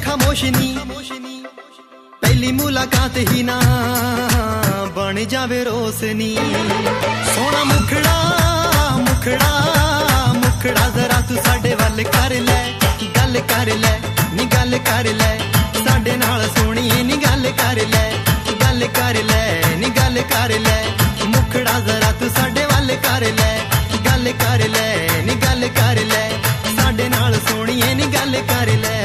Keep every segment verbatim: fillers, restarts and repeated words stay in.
खामोश नी पहली मुलाकात ही ना बन जावे रोशनी सोना मुखड़ा मुखड़ा मुखड़ा जरा तू साडे वल कर ले गल कर ले नी गल कर ले साडे नाल सोहणीए नी गल कर ले गल कर ले नी गल कर ले मुखड़ा जरा तू साडे वल कर ले गल कर ले नी गल कर ले साडे नाल सोहणीए नी गल कर ले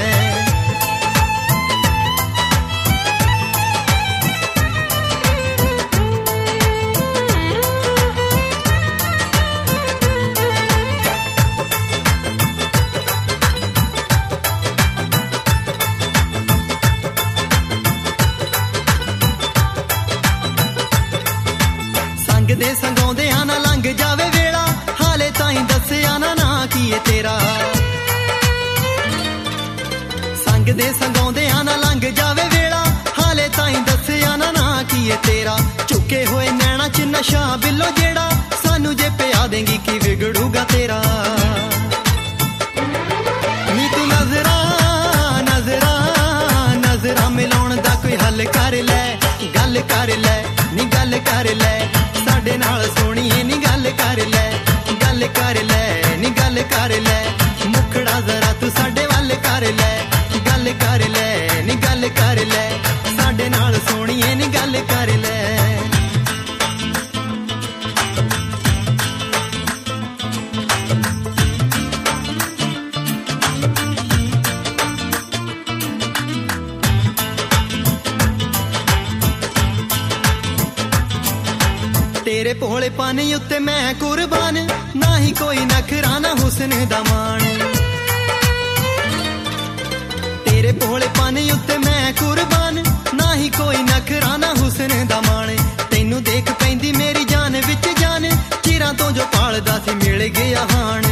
दे संगोंदे ना लंघ जावे वेला हाले ताईं दस्सिया ना ना की है तेरा संग दे संगोंदे ना लंघ जावे वेला हाले ताईं दस्सिया ना ना की है तेरा चुके होए नैना च नशा बिलो जेड़ा सानू जे पिया देंगी की बिगड़ूगा तेरा नी तू नजरा नजरा नजरा मिलाउण दा कोई हल कर ले गल कर ले नी गल कर ले साडे नाल सोहणीए नी गल कर ले गल कर ले नी गल कर ले मुखड़ा जरा तू साडे वल कर ले गल कर ले नी गल कर ले साडे नाल सोहणीए नी गल कर ले तेरे भोले पानी उत्ते मैं कुर्बान ना ही कोई नखरा ना हुस्न दा मान तेरे भोले पानी उत्ते मैं कुर्बान ना ही कोई नखरा ना हुस्न दा मान तैनू देख पैंदी मेरी जान विच जान चिरां तो जो पालदा सी मिल गया हाण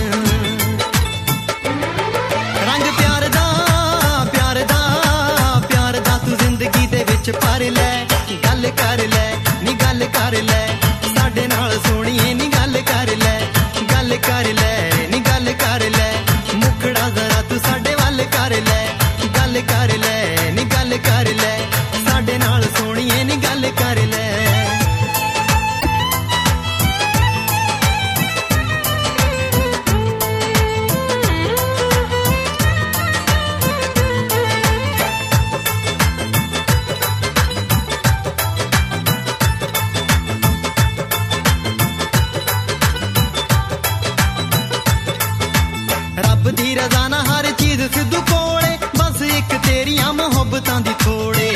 रंग प्यार दा प्यार दा प्यार दा तू जिंदगी दे विच भर ले गल कर ले नी गल कर ले साडे नाल सोहणीए नी गल कर ले गल कर ले नी गल कर ले मुखड़ा जरा तू साडे वल कर ले गल कर ले नी गल कर ले साडे नाल सोहणीए नी गल कर ले दी रज़ा ना हर चीज सिद्धू कोले बस एक तेरियां मुहब्बतां दी थोड़े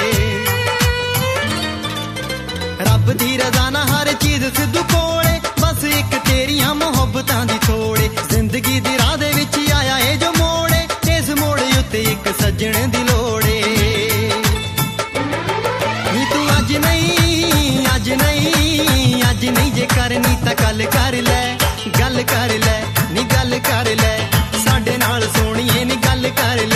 रब दी रज़ा ना हर चीज सिद्धू कोले बस एक तेरियां मुहब्बतां दी थोड़े जिंदगी दी राह दे विच आया ए जो मोड़े इस मोड़ उत्ते एक सज्जण दी लोड़े नी तू अज नहीं अज नहीं अज नहीं जे करनी तां गल कर ले गल कर ले नी गल कर ले साडे नाल सोहणीए नी गल कर